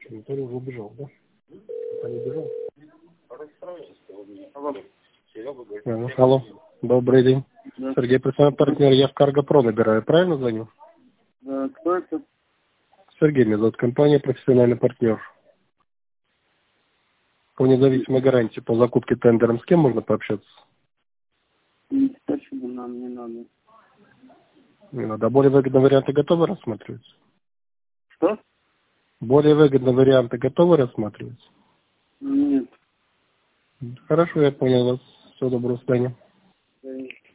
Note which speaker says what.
Speaker 1: Анатолий уже убежал, да? Пока не убежал. Алло, добрый день. Да. Сергей, профессиональный партнер, я в Карго-Про набираю, правильно звоню?
Speaker 2: Да, кто это?
Speaker 1: Сергей, меня зовут, компания профессиональный партнер. По независимой гарантии по закупке тендером с кем можно пообщаться?
Speaker 2: Почему нам не надо?
Speaker 1: Не надо. А более выгодные варианты готовы рассматривать?
Speaker 2: Что?
Speaker 1: Более выгодные варианты готовы рассматривать?
Speaker 2: Нет.
Speaker 1: Хорошо, я понял вас. Всего доброго, до свидания.